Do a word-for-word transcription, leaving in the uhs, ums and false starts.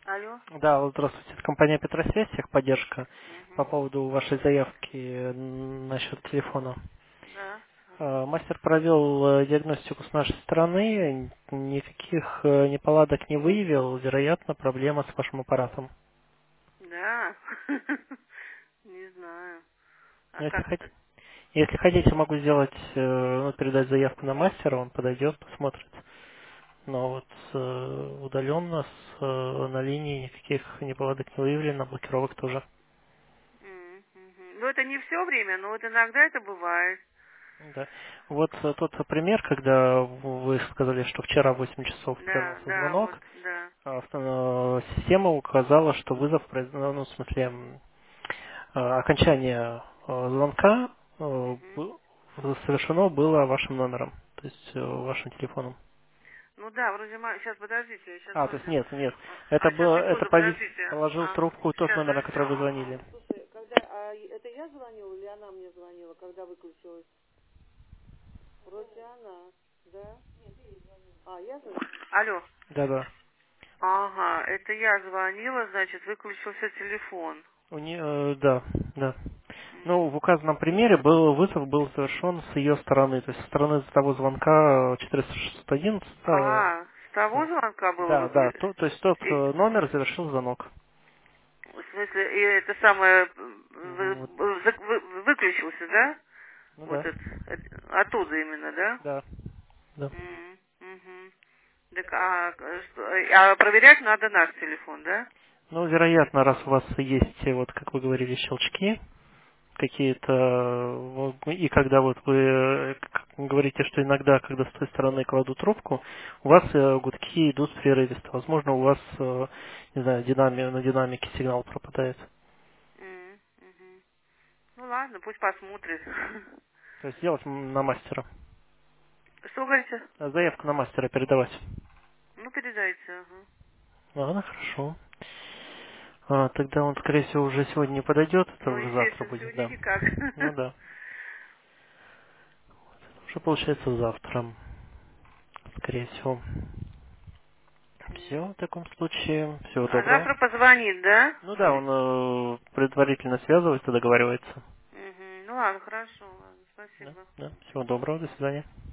Алло. Да, вот здравствуйте. Это компания Петросвязь, техподдержка по Угу. поводу вашей заявки м, насчет телефона. Да. Ага. Э, Мастер провел э, диагностику с нашей стороны, никаких э, неполадок не выявил, вероятно, проблема с вашим аппаратом. Да. Не знаю. А Но если, как хот- это? если хотите, могу сделать, э, ну, передать заявку на мастера, он подойдет, посмотрит. Но вот э, удаленно с, э, на линии никаких неполадок не выявлено, блокировок тоже. М, мгм. Ну, это не все время, но вот иногда это бывает. Да. Вот э, тот пример, когда вы сказали, что вчера в восемь часов Да, повернулся да, звонок, вот, да. а авто- э, система указала, что вызов, произ- ну, ну, в смысле, м, э, окончание э, звонка э, Мгм. бу- совершено было вашим номером, то есть э, вашим телефоном. Ну да, вроде ма... Сейчас, подождите, я сейчас А, то есть вроде... нет, нет, это А, сейчас, было, это секунду, пози- подождите. положил Ага. трубку тот Сейчас, номер, на подождите. который вы звонили. Слушай, когда... А это я звонила или она мне звонила, когда выключилась? Вроде она, да? А, я звонила? Алло. Да-да. Ага, это я звонила, значит, выключился телефон. У нее, э, да, да. Ну, в М. указанном примере был вызов был совершен с ее стороны, то есть со стороны того звонка четыреста шестьсот одиннадцать. э, А, с того да, звонка было да, да, выключено? то, то есть тот э, номер завершил звонок. В смысле, и это самое вы- Вот, вы- вы- выключился, да? ну Вот да, это, это- оттуда именно, да? да, да. М, мгм. Так, а, э, что- а проверять надо наш телефон, да? Ну, вероятно, раз у вас есть, э, вот как вы говорили, щелчки какие-то, э, вот, и когда вот вы э, как говорите, что иногда, когда с той стороны кладут трубку, у вас э, гудки идут прерывисто. Возможно, у вас, э, не знаю, динами- на динамике сигнал пропадает. М, мгм. Ну ладно, пусть посмотрит. То есть сделать м, на мастера. Что говорите? А заявку на мастера передавать. Ну, передайте, ага. Ладно, хорошо. А, тогда он, скорее всего, уже сегодня не подойдет, это Ну, уже завтра естественно, будет, сегодня да. никак. Ну да. Уже получается завтра, скорее всего. Все, М. в таком случае, всего А доброго. завтра позвонит, да? Ну да, Или... он э, предварительно связывается, договаривается. Мгм. Ну ладно, хорошо, ладно, Да, спасибо. да. Всего доброго, до свидания.